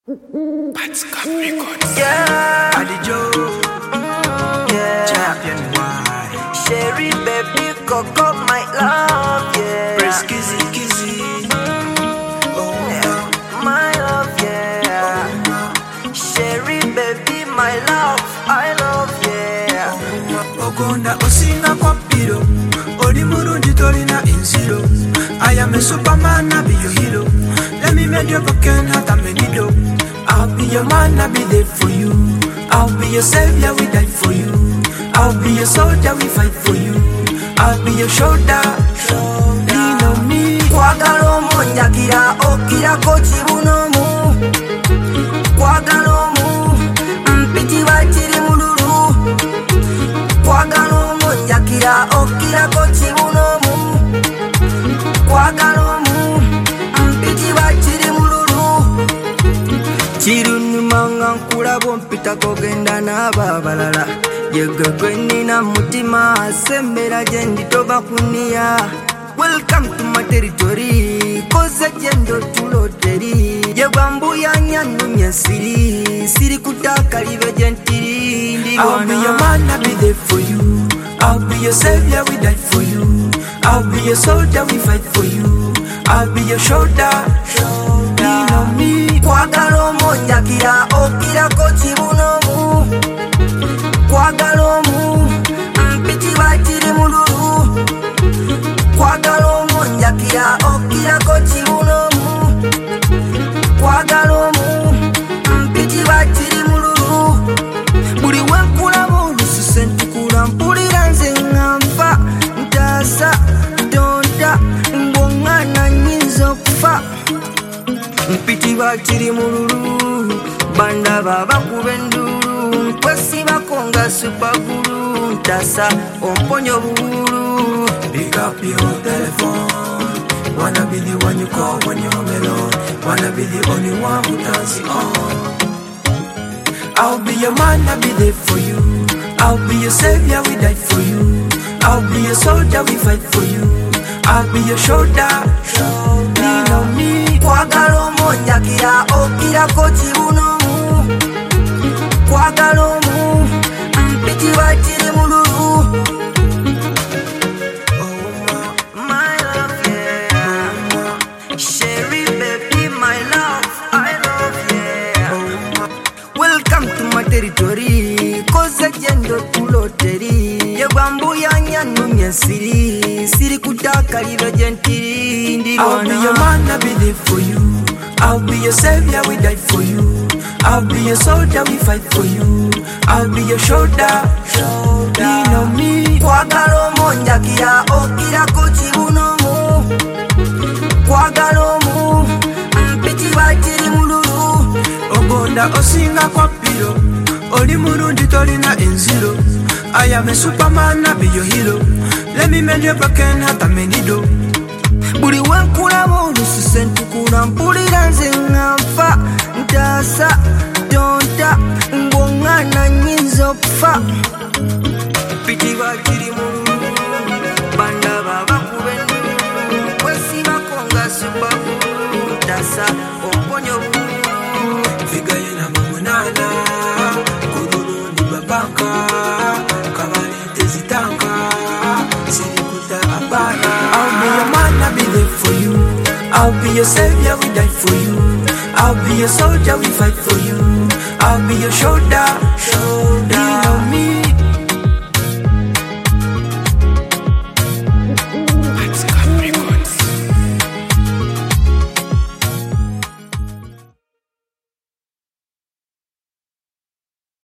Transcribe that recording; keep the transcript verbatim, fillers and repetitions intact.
Let's go records. Yeah, Adi Joe, yeah. champion why? Sherry, baby, Coco, my love, yeah. Press kizzy kizzy. Oh Yeah, my love, yeah. Sherry, baby, my love, I love, yeah. Ogonda osinga kwa piro. Oli murungi tolina insiro. I am a superman, I be your hero. Let me make your broken heart a menido. I'll be your man, I'll be there for you. I'll be your savior, we die for you. I'll be your soldier, we fight for you. I'll be your shoulder, lean on me. Kwagala omunjagira okirako kibunomu. Kwagala omu mpitibwa kiri mululu. Kwagala omunjagira okirako kibunomu. Kwagala omu mpitibwa kiri mululu. Kirunyuma nga nkulaba ompitako genda n'aba abalala. Yegwe gwe nnina mutima sembera gye ndi toba kuniya. Welcome to my territory, koze jendo tuloteri. Yegwa mbuyanya numye siri, siri kutaka libe gentiri. I'll be your man, I'll be there for you. I'll be your savior, we die for you. I'll be your soldier, we fight for you. I'll be your shoulder, lean on me. Kwagala omunjagira okirako kibunomu. Kwagala omu mpitibwa kiri mululu. Kwagala omunjagira okirako kibunomu. Kwagala omu mpitibwa kiri mululu. Buli wenkulaba olususe ntukula mpulira nze nga nfa. Ntaasa tonta ng'omwana nnyinza okufa. Mpitibwa kiri mululu, bandaba bakuba endulu. Nkwesibako nga supagulu, ntasa omponya obuwulu. Pick up your telephone. Wanna be the one you call when you're alone. Wanna be the only one who turns you on. I'll be your man, I'll be there for you. I'll be your savior, we die for you. I'll be your soldier, we fight for you. I'll be your shoulder, lean on me. Kwagala omunjagira okirako kibunomu. Kwagala omu mpitibwa kiri mululu. My love, yeah. Sherry, baby, my love, I love, yeah. Welcome to my territory, koze jendo tuloteri. Yegwa mbuyanya numye siri, siri kutaka libe gentiri. I'll be your man, I'll be there for you. I'll be your savior, we die for you. I'll be your soldier, we fight for you. I'll be your shoulder, lean on me. Kwagala omunjagira okirako kibunomu. Kwagala omu mpitibwa kiri mululu. Ogonda osinga kwa piro. Oli murungi tolina enziro. I am a superman, I'll be your hero. Let me mend your broken heart a menido. Buli wenkulaba olususe ntukula mpulira nze nga nfa. Ntaasa tonta ng'omwana nnyinza okufa. Mpitibwa kiri mululu, bandaba bakuba endulu. Nkwesibako nga supagulu, ntasa omponya obuwulu. Figa yena mamunana. Kululu ni babanka. Kabali tezitanka. Sirikuta abana. I'll be your man, I'll be there for you. I'll be your savior, we die for you. I'll be your soldier, we fight for you. I'll be your shoulder,